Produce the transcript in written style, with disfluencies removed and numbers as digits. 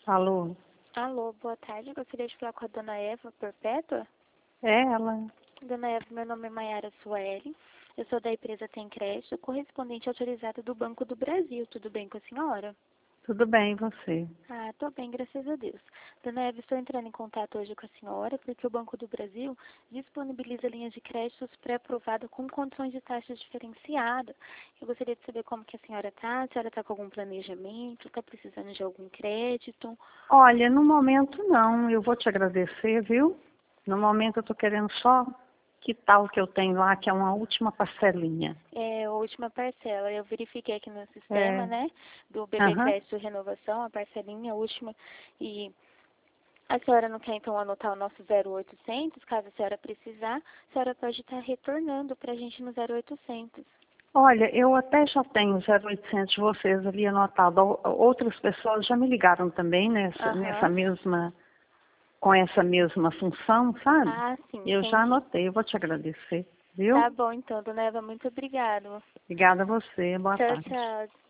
Alô? Alô, boa tarde. Gostaria de falar com a dona Eva Perpétua. É ela. Dona Eva, meu nome é Maiara Sueli. Eu sou da empresa Tem Crédito, correspondente autorizada do Banco do Brasil. Tudo bem com a senhora? Tudo bem, e você? Ah, tô bem, graças a Deus. Dona Eva, estou entrando em contato hoje com a senhora porque o Banco do Brasil disponibiliza linhas de créditos pré-aprovadas com condições de taxas diferenciadas. Eu gostaria de saber como que a senhora está, se a senhora está com algum planejamento, está precisando de algum crédito. Olha, no momento não, eu vou te agradecer, viu? No momento eu tô querendo só quitar o que eu tenho lá, que é uma última parcelinha. É a última parcela. Eu verifiquei aqui no sistema, É, né, do BB aham. Crédito Renovação, a parcelinha última. E a senhora não quer, então, anotar o nosso 0800? Caso a senhora precisar, a senhora pode estar retornando para a gente no 0800. Olha, eu até já tenho 0800 de vocês ali anotado. Outras pessoas já me ligaram também Aham. com essa mesma função, sabe? Ah, sim, Eu já entendi. anotei, eu vou te agradecer, viu? Tá bom, então, dona Eva, muito obrigada. Obrigada a você, boa Tchau, tarde. tchau.